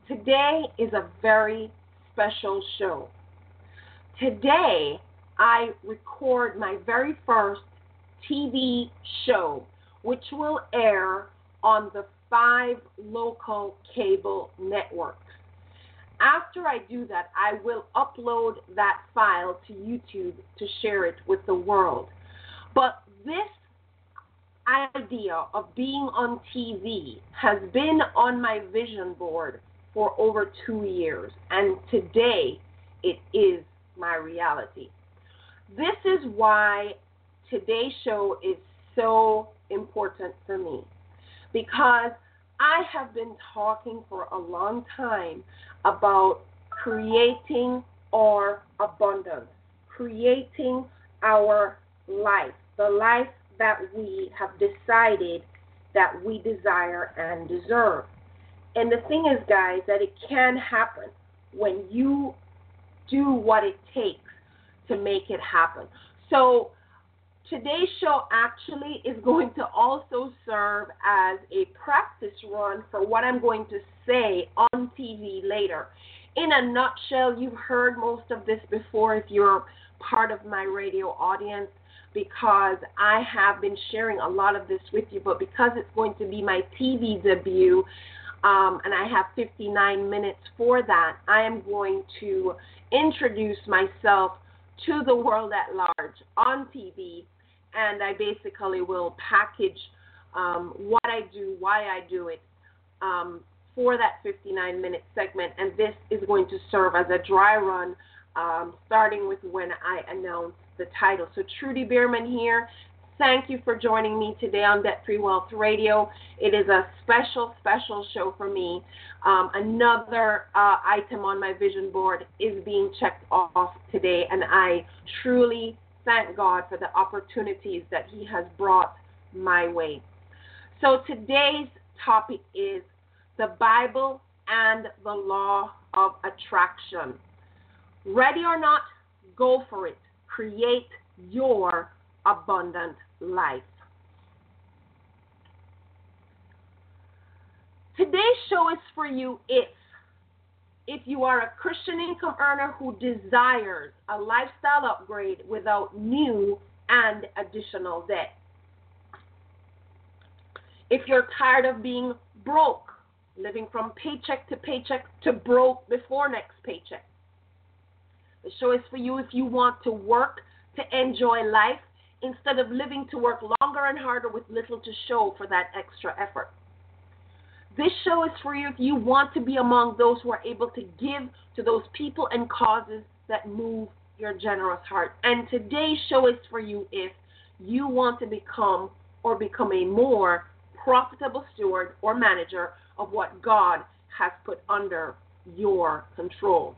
Today is a very special show. Today, I record my very first TV show, which will air on the 5 local cable networks. After I do that, I will upload that file to YouTube to share it with the world. But this idea of being on TV has been on my vision board for over 2 years, and today it is my reality. This is why today's show is so important for me, because I have been talking for a long time about creating our abundance, creating our life, the life that we have decided that we desire and deserve. And the thing is, guys, that it can happen when you do what it takes to make it happen. So today's show actually is going to also serve as a practice run for what I'm going to say on TV later. In a nutshell, you've heard most of this before if you're part of my radio audience, because I have been sharing a lot of this with you, but because it's going to be my TV debut, and I have 59 minutes for that, I am going to introduce myself to the world at large on TV, and I basically will package what I do, why I do it, for that 59-minute segment, and this is going to serve as a dry run, starting with when I announce the title. So Trudy Bierman here. Thank you for joining me today on Debt Free Wealth Radio. It is a special, special show for me. Another item on my vision board is being checked off today, and I truly thank God for the opportunities that He has brought my way. So today's topic is the Bible and the law of attraction. Ready or not, go for it. Create your abundant life. Today's show is for you if you are a Christian income earner who desires a lifestyle upgrade without new and additional debt. If you're tired of being broke, living from paycheck to broke before next paycheck. The show is for you if you want to work to enjoy life instead of living to work longer and harder with little to show for that extra effort. This show is for you if you want to be among those who are able to give to those people and causes that move your generous heart. And today's show is for you if you want to become a more profitable steward or manager of what God has put under your control.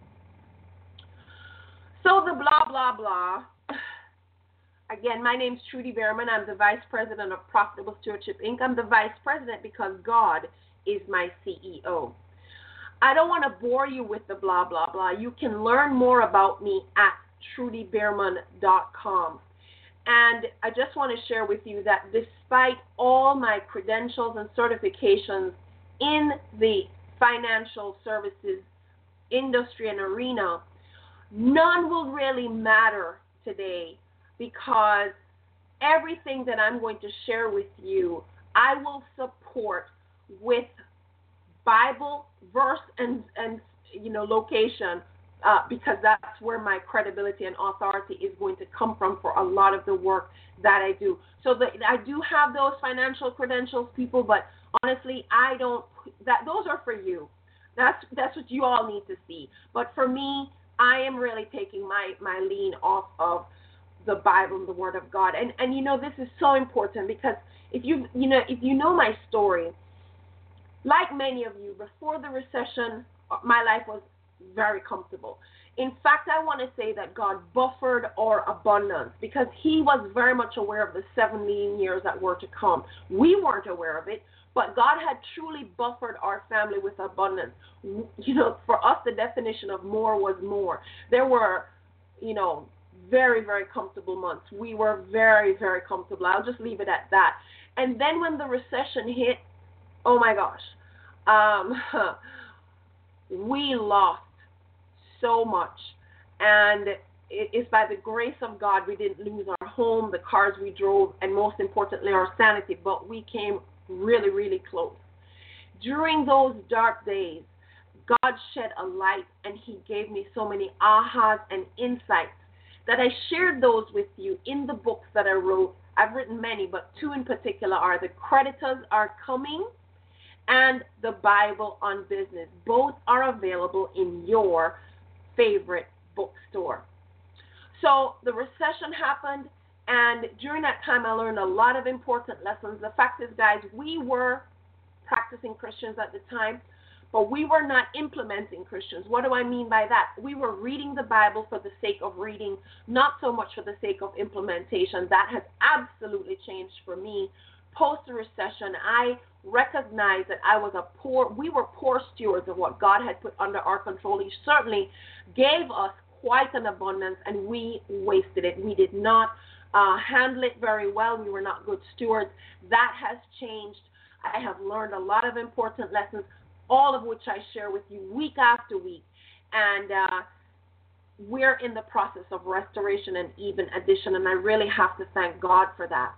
So the blah, blah, blah. Again, my name's Trudy Bierman. I'm the Vice President of Profitable Stewardship Inc. I'm the Vice President because God is my CEO. I don't want to bore you with the blah, blah, blah. You can learn more about me at trudybierman.com. And I just want to share with you that despite all my credentials and certifications in the financial services industry and arena, none will really matter today, because everything that I'm going to share with you, I will support with Bible verse and location, because that's where my credibility and authority is going to come from for a lot of the work that I do. So I do have those financial credentials, people, but honestly, those are for you. That's what you all need to see. But for me, I am really taking my lean off of the Bible and the Word of God. And this is so important, because if you know my story, like many of you, before the recession, my life was very comfortable. In fact, I want to say that God buffered our abundance, because He was very much aware of the 7 lean years that were to come. We weren't aware of it, but God had truly buffered our family with abundance. For us, the definition of more was more. There were, very, very comfortable months. We were very, very comfortable. I'll just leave it at that. And then when the recession hit, oh my gosh, we lost so much. And it is by the grace of God we didn't lose our home, the cars we drove, and most importantly, our sanity, but we came really, really close. During those dark days, God shed a light, and he gave me so many ahas and insights that I shared those with you in the books that I wrote. I've written many, but two in particular are The Creditors Are Coming and The Bible on Business. Both are available in your favorite bookstore. So the recession happened, and during that time I learned a lot of important lessons. The fact is, guys, we were practicing Christians at the time, but we were not implementing Christians. What do I mean by that? We were reading the Bible for the sake of reading, not so much for the sake of implementation. That has absolutely changed for me. Post the recession, I recognized that we were poor stewards of what God had put under our control. He certainly gave us quite an abundance, and we wasted it. We did not handle it very well. We were not good stewards. That has changed. I have learned a lot of important lessons, all of which I share with you week after week. And we're in the process of restoration and even addition, and I really have to thank God for that.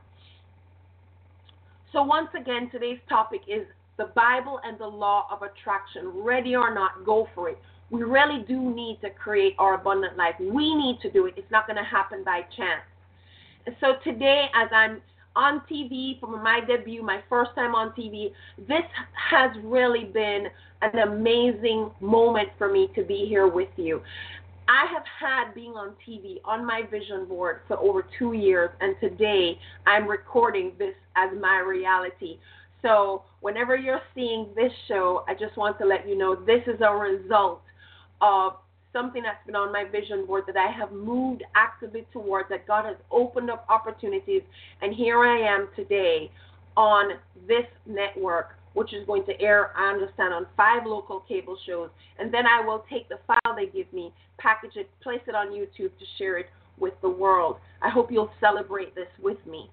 So once again, today's topic is the Bible and the law of attraction. Ready or not, go for it. We really do need to create our abundant life. We need to do it. It's not going to happen by chance. And so today, as I'm on TV for my debut, my first time on TV, this has really been an amazing moment for me to be here with you. I have had being on TV on my vision board for over 2 years, and today I'm recording this as my reality. So whenever you're seeing this show, I just want to let you know this is a result of something that's been on my vision board that I have moved actively towards, that God has opened up opportunities, and here I am today on this network, which is going to air, I understand, on 5 local cable shows, and then I will take the file they give me, package it, place it on YouTube to share it with the world. I hope you'll celebrate this with me.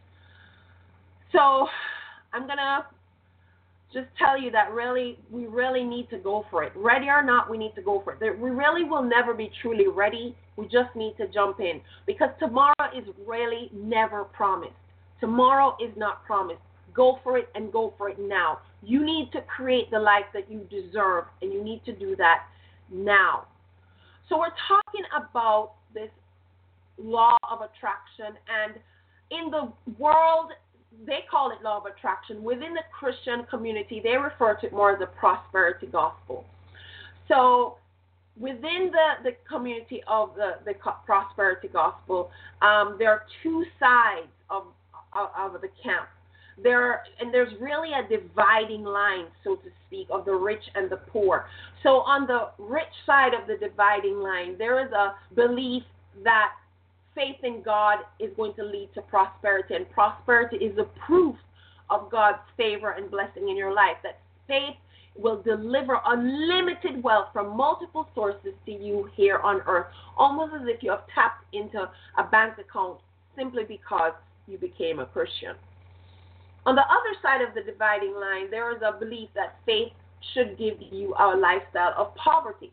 So I'm going to just tell you that we really need to go for it. Ready or not, we need to go for it. We really will never be truly ready. We just need to jump in, because tomorrow is really never promised. Tomorrow is not promised. Go for it, and go for it now. You need to create the life that you deserve, and you need to do that now. So we're talking about this law of attraction, and in the world, they call it law of attraction. Within the Christian community, they refer to it more as a prosperity gospel. So within the community of the prosperity gospel, there are 2 sides of the camp. There's really a dividing line, so to speak, of the rich and the poor. So on the rich side of the dividing line, there is a belief that faith in God is going to lead to prosperity, and prosperity is a proof of God's favor and blessing in your life, that faith will deliver unlimited wealth from multiple sources to you here on earth, almost as if you have tapped into a bank account simply because you became a Christian. On the other side of the dividing line, there is a belief that faith should give you a lifestyle of poverty.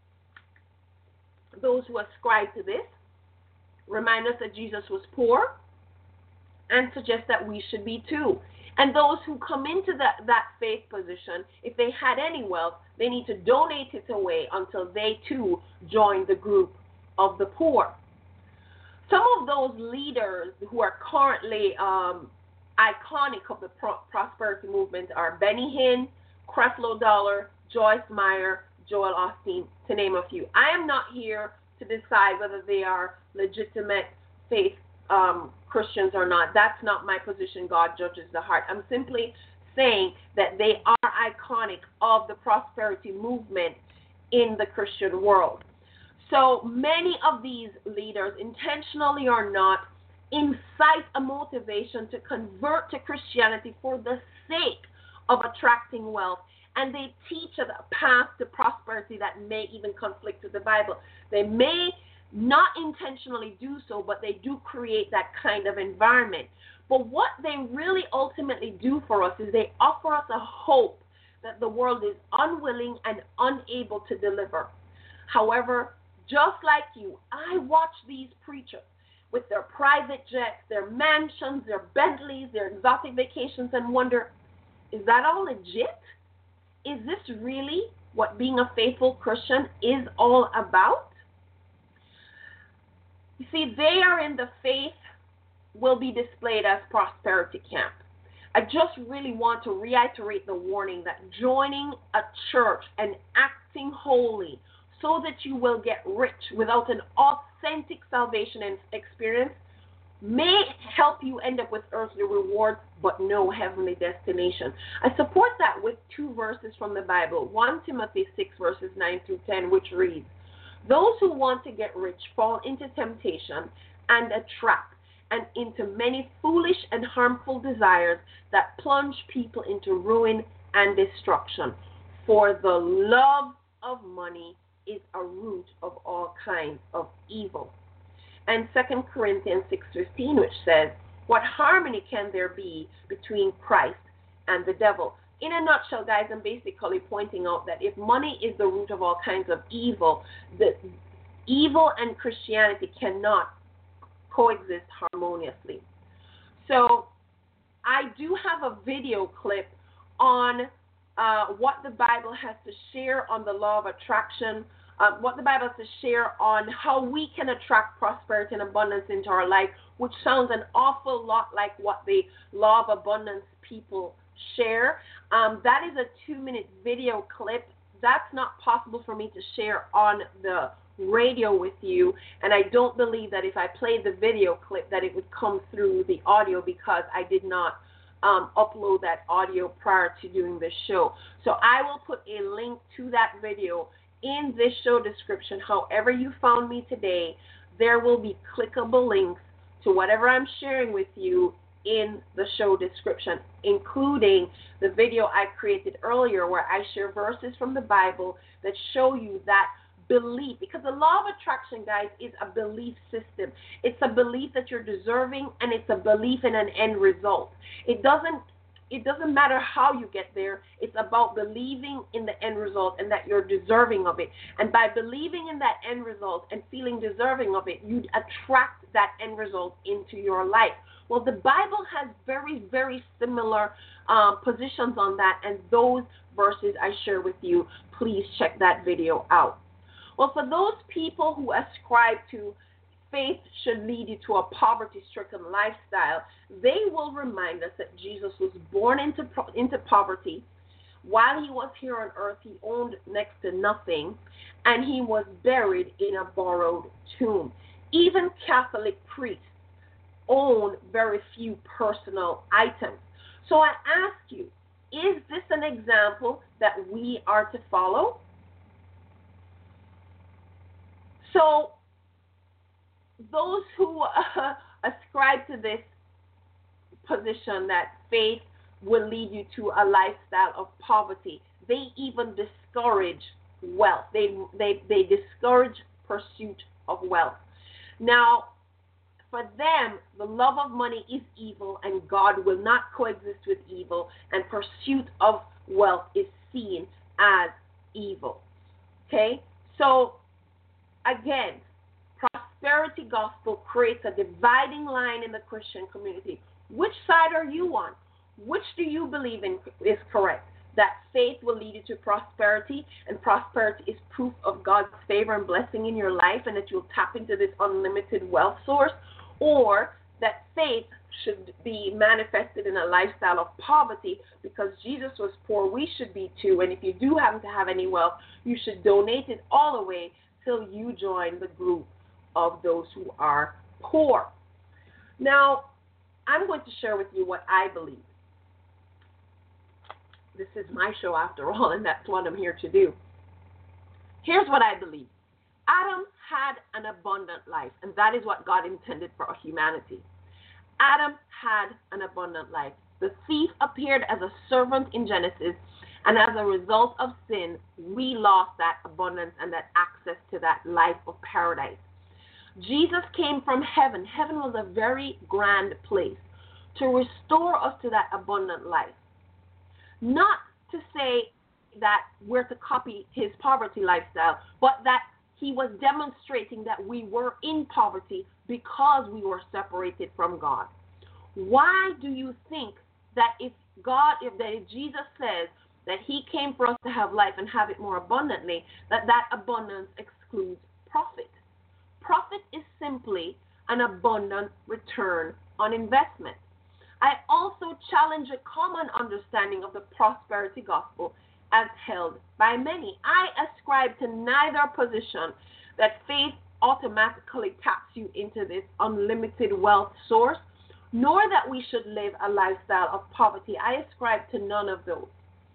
Those who ascribe to this remind us that Jesus was poor and suggest that we should be too. And those who come into that faith position, if they had any wealth, they need to donate it away until they too join the group of the poor. Some of those leaders who are currently iconic of the prosperity movement are Benny Hinn, Creflo Dollar, Joyce Meyer, Joel Osteen, to name a few. I am not here to decide whether they are legitimate faith Christians or not. That's not my position. God judges the heart. I'm simply saying that they are iconic of the prosperity movement in the Christian world. So many of these leaders, intentionally or not, incite a motivation to convert to Christianity for the sake of attracting wealth. And they teach a path to prosperity that may even conflict with the Bible. They may not intentionally do so, but they do create that kind of environment. But what they really ultimately do for us is they offer us a hope that the world is unwilling and unable to deliver. However, just like you, I watch these preachers with their private jets, their mansions, their Bentleys, their exotic vacations, and wonder, is that all legit? Is this really what being a faithful Christian is all about? You see, they are in the faith will be displayed as prosperity camp. I just really want to reiterate the warning that joining a church and acting holy so that you will get rich without an authentic salvation and experience may help you end up with earthly rewards but no heavenly destination. I support that with two verses from the Bible. 1 Timothy 6 verses 9 through 10, which reads, "Those who want to get rich fall into temptation and a trap, and into many foolish and harmful desires that plunge people into ruin and destruction. For the love of money is a root of all kinds of evil." And 2 Corinthians 6:15, which says, "What harmony can there be between Christ and the devil?" In a nutshell, guys, I'm basically pointing out that if money is the root of all kinds of evil, the evil and Christianity cannot coexist harmoniously. So I do have a video clip on what the Bible has to share on the law of attraction, what the Bible has to share on how we can attract prosperity and abundance into our life, which sounds an awful lot like what the law of abundance people share. That is a 2-minute video clip. That's not possible for me to share on the radio with you, and I don't believe that if I played the video clip that it would come through the audio because I did not upload that audio prior to doing this show. So I will put a link to that video in this show description. However you found me today, there will be clickable links to whatever I'm sharing with you in the show description, including the video I created earlier where I share verses from the Bible that show you that belief, because the law of attraction, guys, is a belief system. It's a belief that you're deserving, and it's a belief in an end result. It doesn't matter how you get there. It's about believing in the end result and that you're deserving of it. And by believing in that end result and feeling deserving of it, you attract that end result into your life. Well, the Bible has very, very similar positions on that, and those verses I share with you, please check that video out. Well, for those people who ascribe to faith should lead you to a poverty-stricken lifestyle, they will remind us that Jesus was born into poverty. While he was here on earth, he owned next to nothing, and he was buried in a borrowed tomb. Even Catholic priests own very few personal items. So I ask you, is this an example that we are to follow? So those who ascribe to this position that faith will lead you to a lifestyle of poverty, they even discourage wealth. They discourage pursuit of wealth. Now, for them, the love of money is evil, and God will not coexist with evil, and pursuit of wealth is seen as evil. Okay? So, again, prosperity gospel creates a dividing line in the Christian community. Which side are you on? Which do you believe in is correct? That faith will lead you to prosperity, and prosperity is proof of God's favor and blessing in your life, and that you'll tap into this unlimited wealth source, or that faith should be manifested in a lifestyle of poverty because Jesus was poor, we should be too, and if you do happen to have any wealth, you should donate it all away till you join the group of those who are poor. Now, I'm going to share with you what I believe. This is my show after all, and that's what I'm here to do. Here's what I believe. Adam had an abundant life, and that is what God intended for humanity. Adam had an abundant life. The thief appeared as a servant in Genesis, and as a result of sin, we lost that abundance and that access to that life of paradise. Jesus came from heaven. Heaven was a very grand place to restore us to that abundant life. Not to say that we're to copy his poverty lifestyle, but that he was demonstrating that we were in poverty because we were separated from God. Why do you think that if Jesus says that he came for us to have life and have it more abundantly, that abundance excludes profit? Profit is simply an abundant return on investment. I also challenge a common understanding of the prosperity gospel as held by many. I ascribe to neither position, that faith automatically taps you into this unlimited wealth source, nor that we should live a lifestyle of poverty. I ascribe to none of those.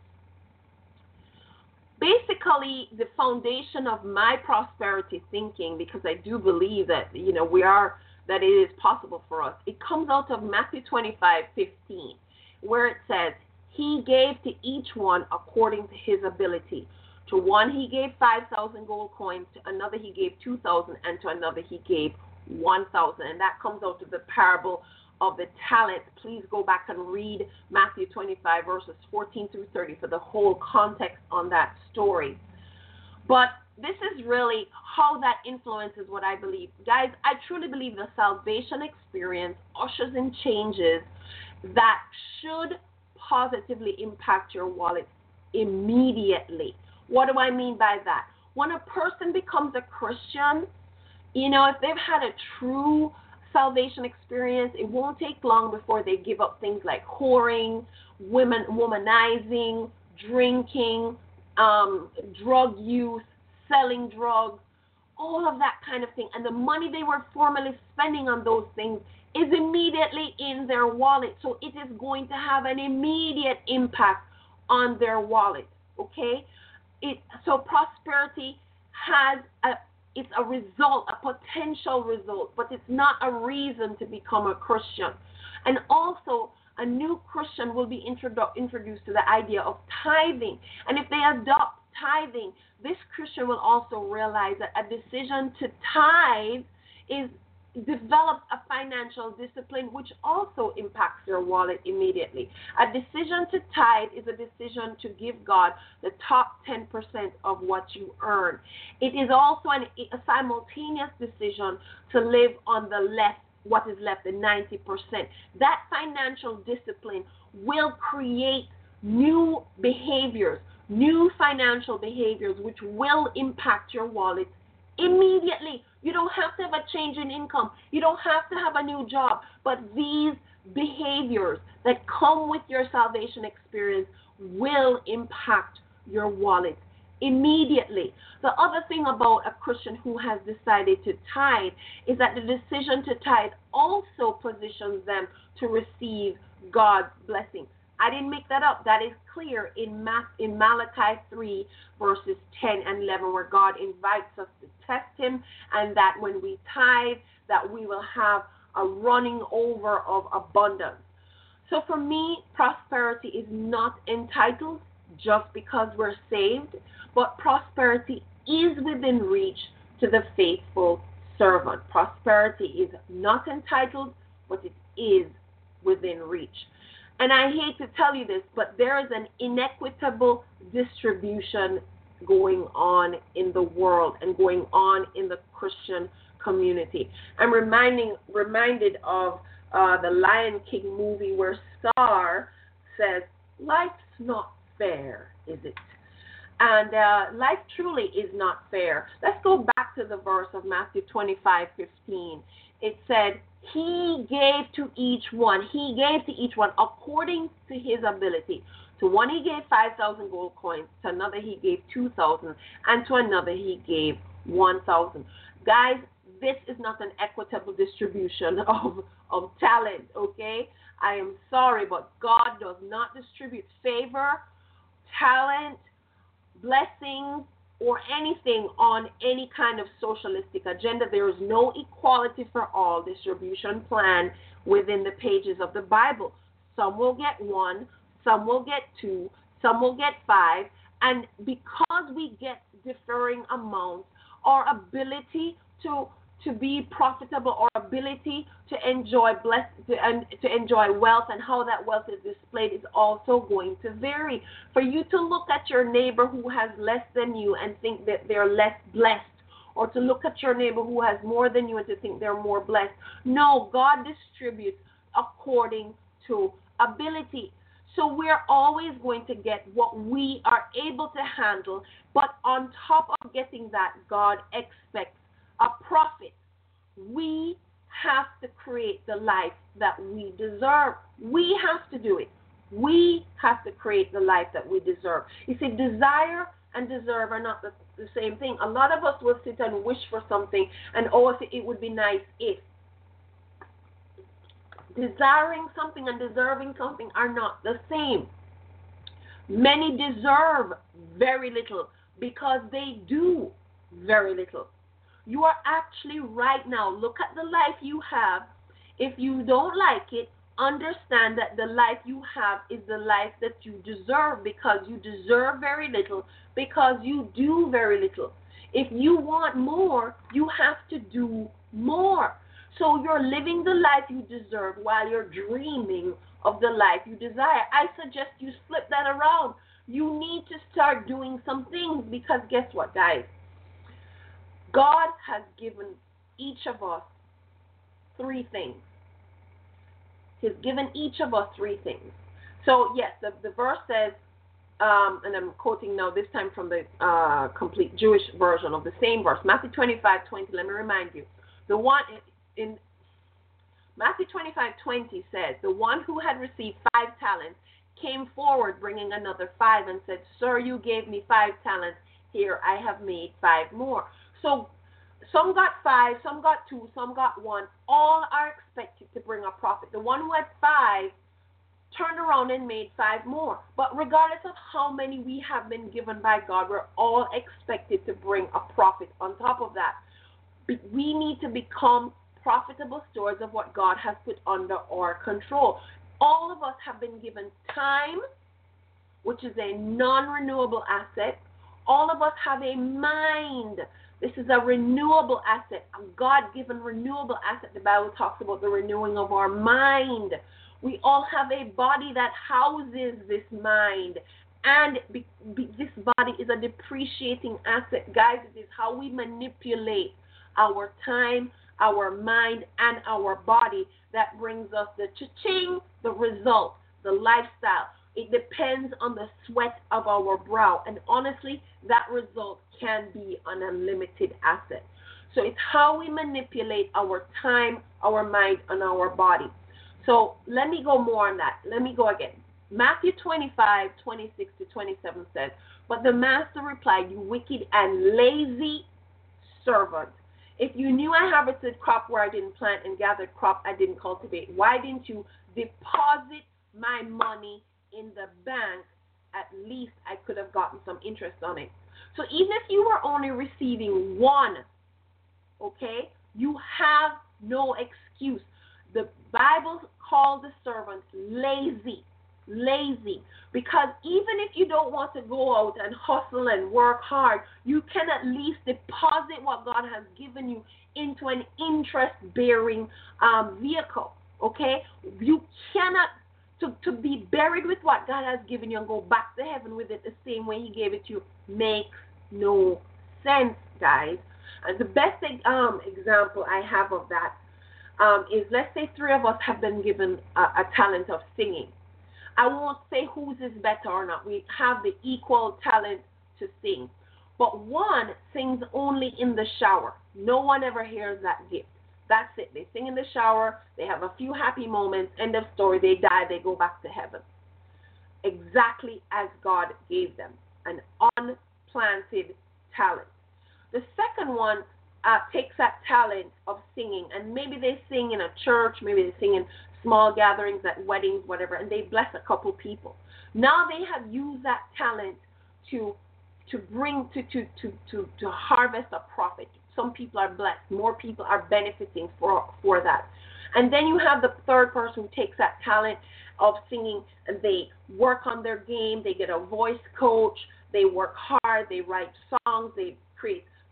Basically, the foundation of my prosperity thinking, because I do believe that that it is possible for us, it comes out of Matthew 25:15, where it says, he gave to each one according to his ability. To one he gave 5,000 gold coins, to another he gave 2,000, and to another he gave 1,000. And that comes out of the parable of the talent. Please go back and read Matthew 25 verses 14 through 30 for the whole context on that story. But this is really how that influences what I believe. Guys, I truly believe the salvation experience ushers in changes that should positively impact your wallet immediately. What do I mean by that? When a person becomes a Christian, if they've had a true salvation experience, it won't take long before they give up things like whoring, womanizing, drinking, drug use, selling drugs, all of that kind of thing. And the money they were formerly spending on those things is immediately in their wallet. So it is going to have an immediate impact on their wallet, okay? So prosperity it's a result, a potential result, but it's not a reason to become a Christian. And also, a new Christian will be introduced to the idea of tithing. And if they adopt tithing, this Christian will also realize that a decision to tithe develops a financial discipline which also impacts their wallet immediately. A decision to tithe is a decision to give God the top 10% of what you earn. It is also a simultaneous decision to live on what is left, the 90%. That financial discipline will create new behaviors, new financial behaviors which will impact your wallet immediately. You don't have to have a change in income. You don't have to have a new job. But these behaviors that come with your salvation experience will impact your wallet immediately. The other thing about a Christian who has decided to tithe is that the decision to tithe also positions them to receive God's blessing. I didn't make that up. That is clear in Malachi 3, verses 10 and 11, where God invites us to test him, and that when we tithe, that we will have a running over of abundance. So for me, prosperity is not entitled just because we're saved, but prosperity is within reach to the faithful servant. Prosperity is not entitled, but it is within reach. And I hate to tell you this, but there is an inequitable distribution going on in the world and going on in the Christian community. I'm reminded of the Lion King movie where Scar says, "Life's not fair, is it?" And life truly is not fair. Let's go back to the verse of Matthew 25:15. It said, he gave to each one according to his ability. To one he gave 5,000 gold coins, to another he gave 2,000, and to another he gave 1,000. Guys, this is not an equitable distribution of talent, okay? I am sorry, but God does not distribute favor, talent, blessings, or anything on any kind of socialistic agenda. There is no equality for all distribution plan within the pages of the Bible. Some will get 1, some will get 2, some will get 5, and because we get differing amounts, our ability to to be profitable or ability to enjoy to enjoy wealth and how that wealth is displayed is also going to vary. For you to look at your neighbor who has less than you and think that they're less blessed, or to look at your neighbor who has more than you and to think they're more blessed. No, God distributes according to ability. So we're always going to get what we are able to handle, but on top of getting that, God expects a profit. We have to create the life that we deserve. We have to do it. We have to create the life that we deserve. You see, desire and deserve are not the same thing. A lot of us will sit and wish for something and, oh, it would be nice if. Desiring something and deserving something are not the same. Many deserve very little because they do very little. You are actually right now, look at the life you have. If you don't like it, understand that the life you have is the life that you deserve, because you deserve very little, because you do very little. If you want more, you have to do more. So you're living the life you deserve while you're dreaming of the life you desire. I suggest you flip that around. You need to start doing some things, because guess what, guys? God has given each of us three things. He's given each of us three things. So, yes, the verse says, and I'm quoting now this time from the complete Jewish version of the same verse, Matthew 25:20. Let me remind you. The one in Matthew 25:20 says, the one who had received 5 talents came forward bringing another 5 and said, Sir, you gave me 5 talents. Here I have made 5 more. So some got 5, some got 2, some got 1. All are expected to bring a profit. The one who had 5 turned around and made 5 more. But regardless of how many we have been given by God, we're all expected to bring a profit on top of that. We need to become profitable stewards of what God has put under our control. All of us have been given time, which is a non-renewable asset. All of us have a mind. This is a renewable asset, a God-given renewable asset. The Bible talks about the renewing of our mind. We all have a body that houses this mind. And this body is a depreciating asset. Guys, it is how we manipulate our time, our mind, and our body that brings us the cha-ching, the result, the lifestyle. It depends on the sweat of our brow. And honestly, that result can be an unlimited asset. So it's how we manipulate our time, our mind, and our body. So let me go more on that. Let me go again. Matthew 25:26-27 says, But the master replied, You wicked and lazy servant. If you knew I harvested crop where I didn't plant and gathered crop I didn't cultivate, why didn't you deposit my money in the bank? At least I could have gotten some interest on it. So even if you were only receiving 1, okay, you have no excuse. The Bible calls the servant lazy. Lazy. Because even if you don't want to go out and hustle and work hard, you can at least deposit what God has given you into an interest-bearing vehicle. Okay? You cannot, to be buried with what God has given you and go back to heaven with it the same way He gave it to you makes no sense, guys. And the best example I have of that is, let's say 3 of us have been given a talent of singing. I won't say whose is better or not. We have the equal talent to sing. But one sings only in the shower. No one ever hears that gift. That's it. They sing in the shower. They have a few happy moments. End of story. They die. They go back to heaven. Exactly as God gave them. An unplanted talent. The second one takes that talent of singing, and maybe they sing in a church, maybe they sing in small gatherings, at weddings, whatever, and they bless a couple people. Now they have used that talent to bring to harvest a profit. Some people are blessed. More people are benefiting for that. And then you have the third person who takes that talent of singing and they work on their game. They get a voice coach. They work hard. They write songs. They create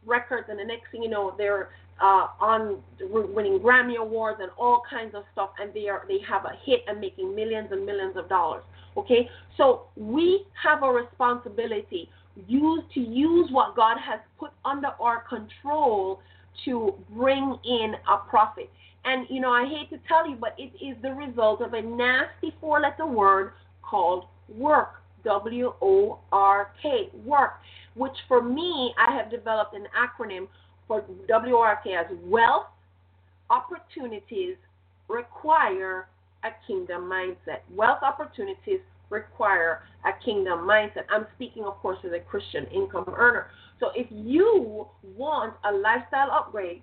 records, and the next thing you know, they're on winning Grammy awards and all kinds of stuff, and they have a hit and making millions and millions of dollars. Okay, so we have a responsibility to use what God has put under our control to bring in a profit. And I hate to tell you, but it is the result of a nasty 4-letter word called work. W-O-R-K, work, which for me, I have developed an acronym for W-O-R-K as wealth, opportunities, require a kingdom mindset. Wealth opportunities require a kingdom mindset. I'm speaking, of course, as a Christian income earner. So if you want a lifestyle upgrade,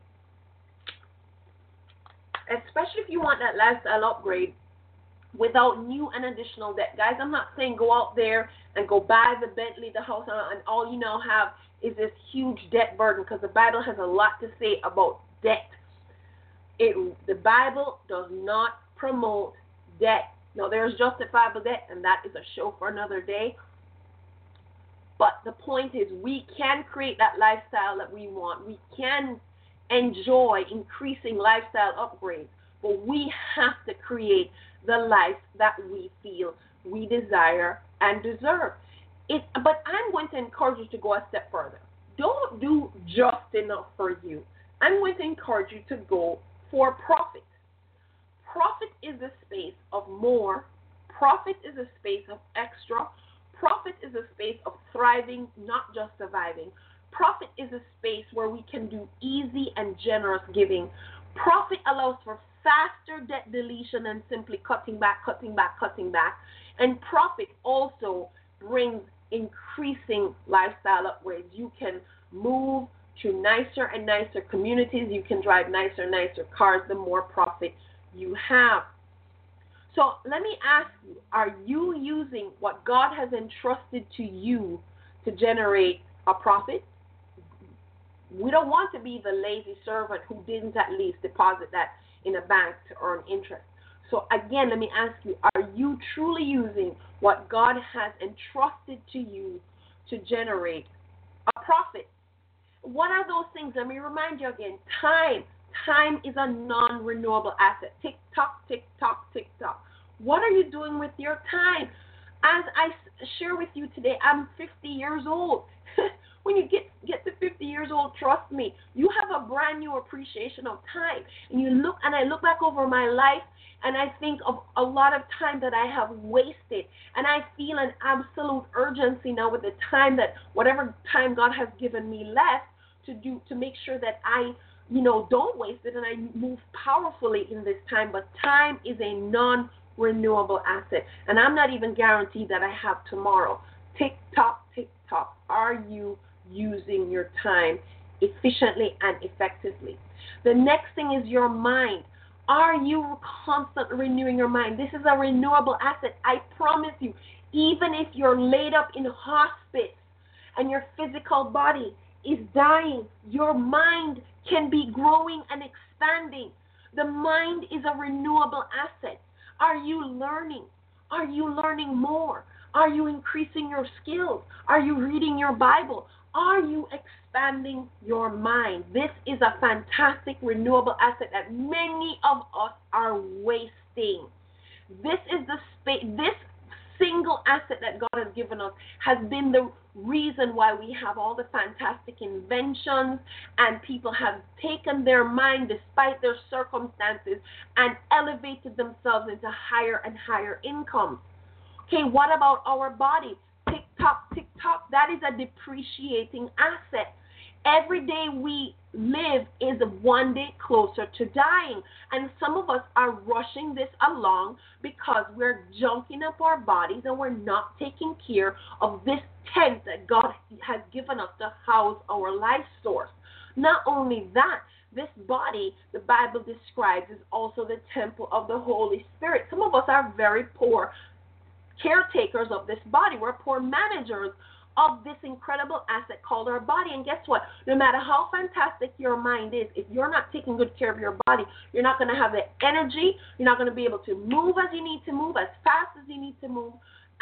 especially if you want that lifestyle upgrade, without new and additional debt. Guys, I'm not saying go out there and go buy the Bentley, the house, and all you now have is this huge debt burden, because the Bible has a lot to say about debt. The Bible does not promote debt. Now, there's justifiable debt, and that is a show for another day. But the point is, we can create that lifestyle that we want. We can enjoy increasing lifestyle upgrades, but we have to create the life that we feel we desire and deserve. But I'm going to encourage you to go a step further. Don't do just enough for you. I'm going to encourage you to go for profit. Profit is a space of more. Profit is a space of extra. Profit is a space of thriving, not just surviving. Profit is a space where we can do easy and generous giving. Profit allows for faster debt deletion and simply cutting back. And profit also brings increasing lifestyle upgrades. You can move to nicer and nicer communities. You can drive nicer and nicer cars the more profit you have. So let me ask you, are you using what God has entrusted to you to generate a profit? We don't want to be the lazy servant who didn't at least deposit that in a bank to earn interest. So again, let me ask you, are you truly using what God has entrusted to you to generate a profit? What are those things? Let me remind you again, time. Time is a non-renewable asset. Tick tock, tick tock, tick tock. What are you doing with your time? As I share with you today, I'm 50 years old. When you get to 50 years old, trust me, you have a brand new appreciation of time. And I look back over my life, and I think of a lot of time that I have wasted. And I feel an absolute urgency now with the time that whatever time God has given me left to make sure that I don't waste it and I move powerfully in this time. But time is a non-renewable asset. And I'm not even guaranteed that I have tomorrow. Tick tock, tick tock. Are you using your time efficiently and effectively? The next thing is your mind. Are you constantly renewing your mind? This is a renewable asset. I promise you, even if you're laid up in hospice and your physical body is dying, your mind can be growing and expanding. The mind is a renewable asset. Are you learning? Are you learning more? Are you increasing your skills? Are you reading your Bible? Are you expanding your mind? This is a fantastic renewable asset that many of us are wasting. This is this single asset that God has given us has been the reason why we have all the fantastic inventions, and people have taken their mind despite their circumstances and elevated themselves into higher and higher incomes. Okay, what about our body? Tick tock, tick tock. That is a depreciating asset. Every day we live is one day closer to dying. And some of us are rushing this along because we're junking up our bodies and we're not taking care of this tent that God has given us to house our life source. Not only that, this body, the Bible describes, is also the temple of the Holy Spirit. Some of us are very poor caretakers of this body. We're poor managers of this incredible asset called our body. And guess what? No matter how fantastic your mind is, if you're not taking good care of your body, you're not going to have the energy. You're not going to be able to move as you need to move, as fast as you need to move.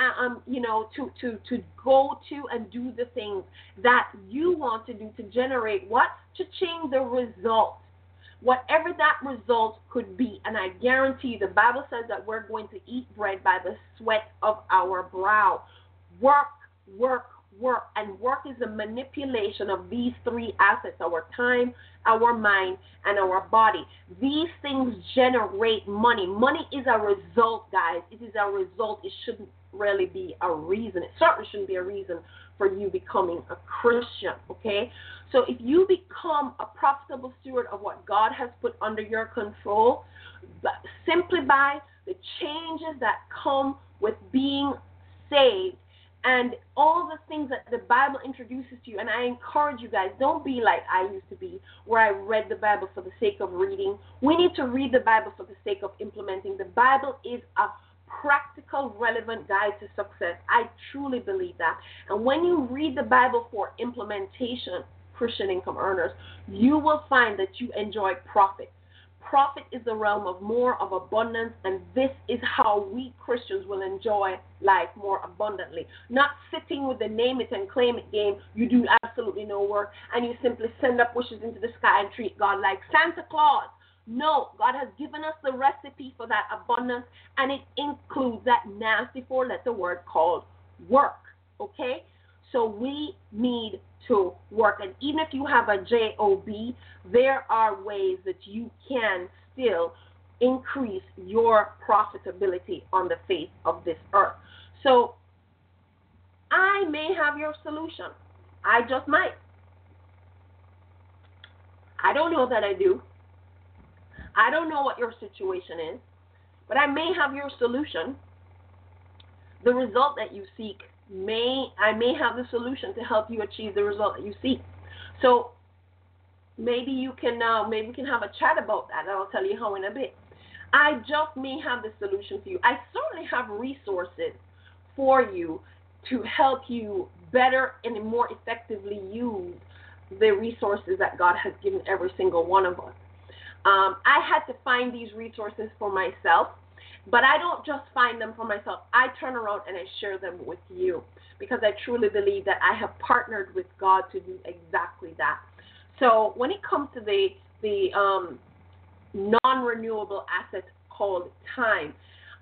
to go to and do the things that you want to do to generate what? To change the result. Whatever that result could be. And I guarantee you, the Bible says that we're going to eat bread by the sweat of our brow. Work, work, work. And work is a manipulation of these three assets: our time, our mind, and our body. These things generate money. Money is a result, guys. It is a result. It shouldn't really be a reason. It certainly shouldn't be a reason for you becoming a Christian, okay? So if you become a profitable steward of what God has put under your control, simply by the changes that come with being saved and all the things that the Bible introduces to you, and I encourage you guys, don't be like I used to be, where I read the Bible for the sake of reading. We need to read the Bible for the sake of implementing. The Bible is a practical, relevant guide to success. I truly believe that. And when you read the Bible for implementation, Christian income earners, you will find that you enjoy profit. Profit is the realm of more, of abundance, and this is how we Christians will enjoy life more abundantly. Not sitting with the name it and claim it game. You do absolutely no work, and you simply send up wishes into the sky and treat God like Santa Claus. No, God has given us the recipe for that abundance, and it includes that nasty four-letter word called work, okay? So we need to work. And even if you have a job, there are ways that you can still increase your profitability on the face of this earth. So I may have your solution. I just might. I don't know that I do. I don't know what your situation is, but I may have your solution. The result that you seek, I may have the solution to help you achieve the result that you seek. So maybe we can have a chat about that, and I'll tell you how in a bit. I just may have the solution for you. I certainly have resources for you to help you better and more effectively use the resources that God has given every single one of us. I had to find these resources for myself, but I don't just find them for myself. I turn around and I share them with you because I truly believe that I have partnered with God to do exactly that. So when it comes to the non-renewable asset called time,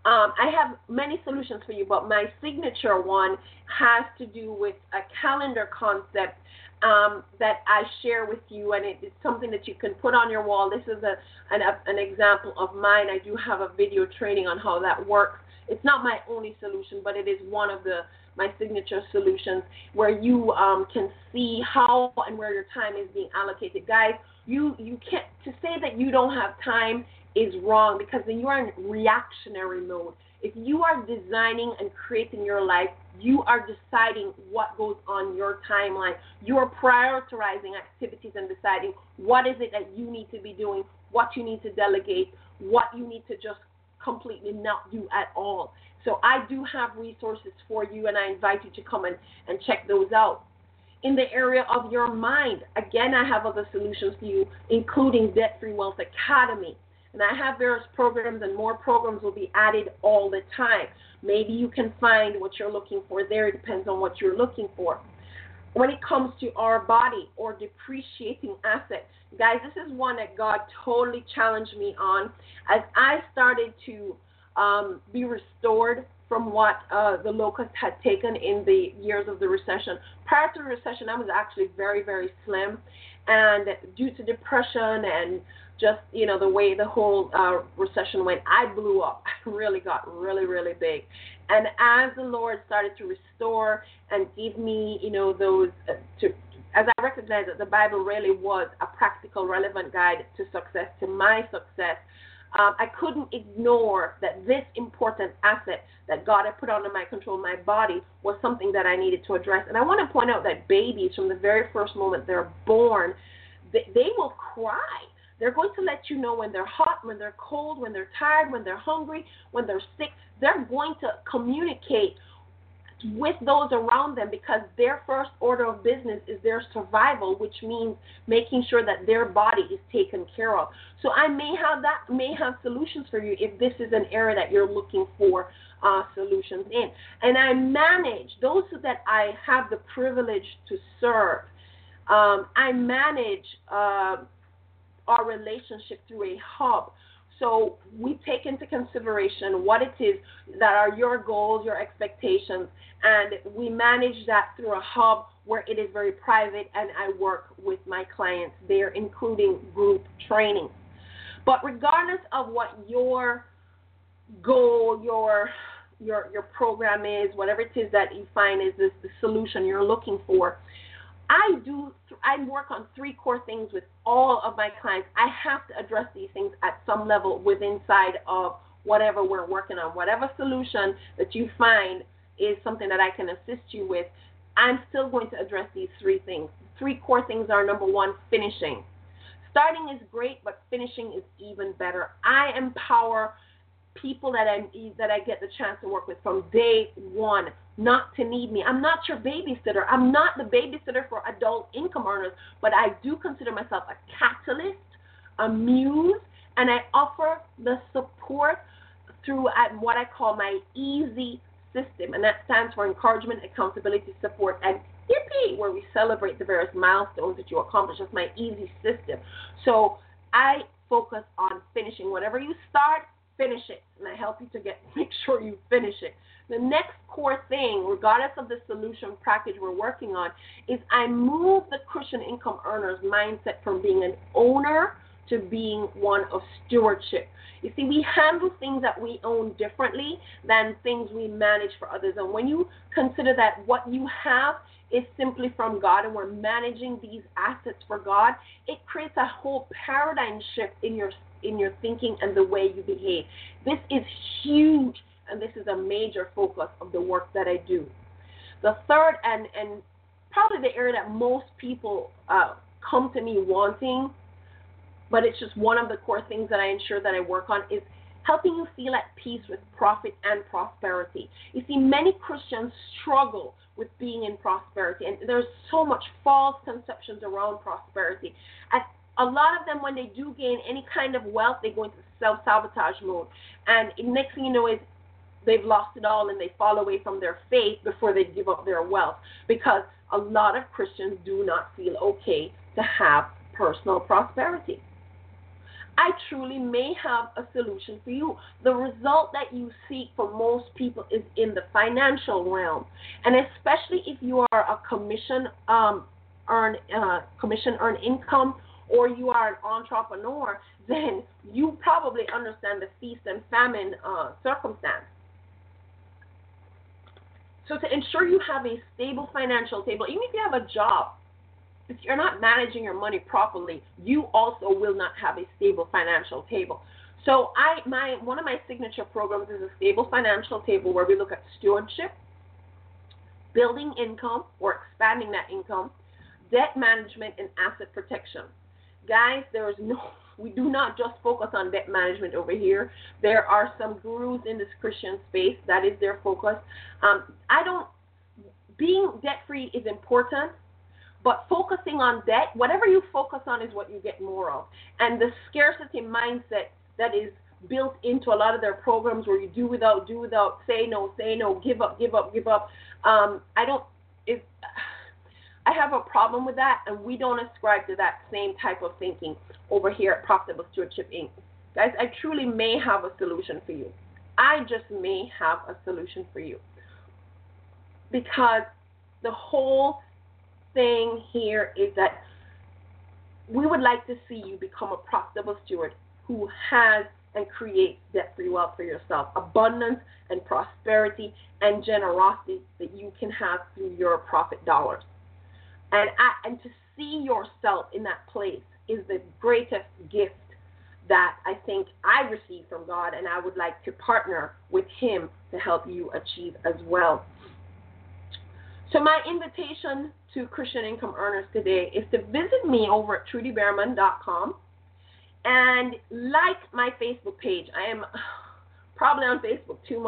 I have many solutions for you, but my signature one has to do with a calendar concept that I share with you, and it's something that you can put on your wall. This is an example of mine. I do have a video training on how that works. It's not my only solution, but it is one of my signature solutions where you can see how and where your time is being allocated. Guys, you can't, to say that you don't have time is wrong, because then you are in reactionary mode. If you are designing and creating your life, you are deciding what goes on your timeline. You are prioritizing activities and deciding what is it that you need to be doing, what you need to delegate, what you need to just completely not do at all. So I do have resources for you, and I invite you to come and check those out. In the area of your mind, again, I have other solutions for you, including Debt Free Wealth Academy. And I have various programs, and more programs will be added all the time. Maybe you can find what you're looking for there. It depends on what you're looking for. When it comes to our body or depreciating assets, guys, this is one that God totally challenged me on as I started to be restored from what the locust had taken in the years of the recession. Prior to the recession, I was actually very, very slim. And due to depression and just, the way the whole recession went, I blew up. I really got really, really big. And as the Lord started to restore and give me, those, as I recognized that the Bible really was a practical, relevant guide to success, to my success, I couldn't ignore that this important asset that God had put under my control, my body, was something that I needed to address. And I want to point out that babies, from the very first moment they're born, they will cry. They're going to let you know when they're hot, when they're cold, when they're tired, when they're hungry, when they're sick. They're going to communicate with those around them, because their first order of business is their survival, which means making sure that their body is taken care of. So I may have solutions for you if this is an area that you're looking for solutions in. And I manage those that I have the privilege to serve. I manage our relationship through a hub. So we take into consideration what it is that are your goals, your expectations, and we manage that through a hub where it is very private, and I work with my clients there, including group training. But regardless of what your goal, your program is, whatever it is that you find is the solution you're looking for, I work on 3 core things with all of my clients. I have to address these things at some level inside of whatever we're working on. Whatever solution that you find is something that I can assist you with, I'm still going to address these 3 things. 3 core things are, number 1, finishing. Starting is great, but finishing is even better. I empower people that I get the chance to work with from day one not to need me. I'm not your babysitter. I'm not the babysitter for adult income earners, but I do consider myself a catalyst, a muse, and I offer the support through what I call my EASY system, and that stands for encouragement, accountability, support, and yippee, where we celebrate the various milestones that you accomplish. That's my EASY system. So I focus on finishing. Whatever you start, finish it, and I help you to make sure you finish it. The next core thing, regardless of the solution package we're working on, is I move the Christian income earner's mindset from being an owner to being one of stewardship. You see, we handle things that we own differently than things we manage for others. And when you consider that what you have is simply from God and we're managing these assets for God, it creates a whole paradigm shift in your thinking and the way you behave. This is huge, and this is a major focus of the work that I do. The third and probably the area that most people come to me wanting, but it's just one of the core things that I ensure that I work on, is helping you feel at peace with profit and prosperity. You see, many Christians struggle with being in prosperity, and there's so much false conceptions around prosperity. And a lot of them, when they do gain any kind of wealth, they go into self-sabotage mode. And next thing you know is they've lost it all and they fall away from their faith before they give up their wealth, because a lot of Christians do not feel okay to have personal prosperity. I truly may have a solution for you. The result that you seek for most people is in the financial realm, and especially if you are a commission earned income, or you are an entrepreneur, then you probably understand the feast and famine circumstance. So to ensure you have a stable financial table, even if you have a job, if you're not managing your money properly, you also will not have a stable financial table. So one of my signature programs is a stable financial table, where we look at stewardship, building income or expanding that income, debt management, and asset protection. Guys, we do not just focus on debt management over here. There are some gurus in this Christian space that is their focus. Being debt-free is important, but focusing on debt, whatever you focus on is what you get more of. And the scarcity mindset that is built into a lot of their programs, where you do without, say no, give up. I have a problem with that, and we don't ascribe to that same type of thinking over here at Profitable Stewardship Inc. Guys, I truly may have a solution for you. I just may have a solution for you, because the whole thing here is that we would like to see you become a profitable steward who has and creates debt-free wealth for yourself, abundance and prosperity and generosity that you can have through your profit dollars. And to see yourself in that place is the greatest gift that I think I received from God, and I would like to partner with Him to help you achieve as well. So my invitation to Christian income earners today is to visit me over at TrudyBehrman.com and like my Facebook page. I am probably on Facebook too much,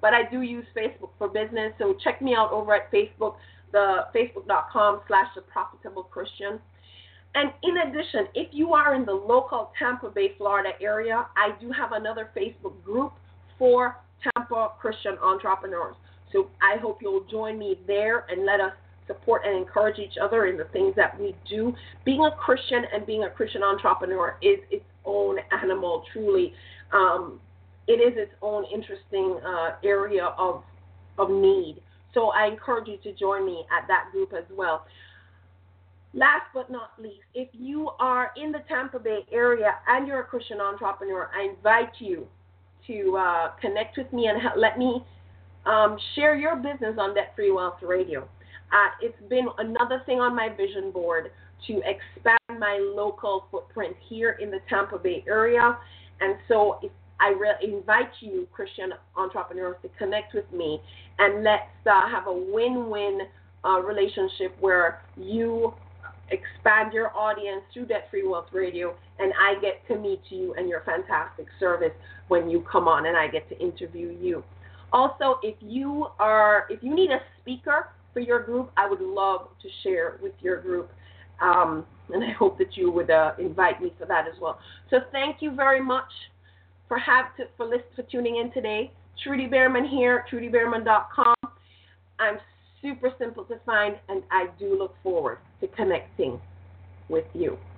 but I do use Facebook for business. So check me out over at Facebook, the facebook.com/The Profitable Christian. And in addition, if you are in the local Tampa Bay, Florida area, I do have another Facebook group for Tampa Christian entrepreneurs. So I hope you'll join me there and let us support and encourage each other in the things that we do. Being a Christian and being a Christian entrepreneur is its own animal, truly. It is its own interesting area of need. So I encourage you to join me at that group as well. Last but not least, if you are in the Tampa Bay area and you're a Christian entrepreneur, I invite you to connect with me and let me share your business on Debt Free Wealth Radio. It's been another thing on my vision board to expand my local footprint here in the Tampa Bay area. And so I invite you, Christian entrepreneurs, to connect with me, and let's have a win-win relationship where you expand your audience through Debt Free Wealth Radio, and I get to meet you and your fantastic service when you come on, and I get to interview you. Also, if you need a speaker for your group, I would love to share with your group, and I hope that you would invite me for that as well. So thank you very much for tuning in today. Trudy Behrman here, trudybehrman.com. I'm super simple to find, and I do look forward to connecting with you.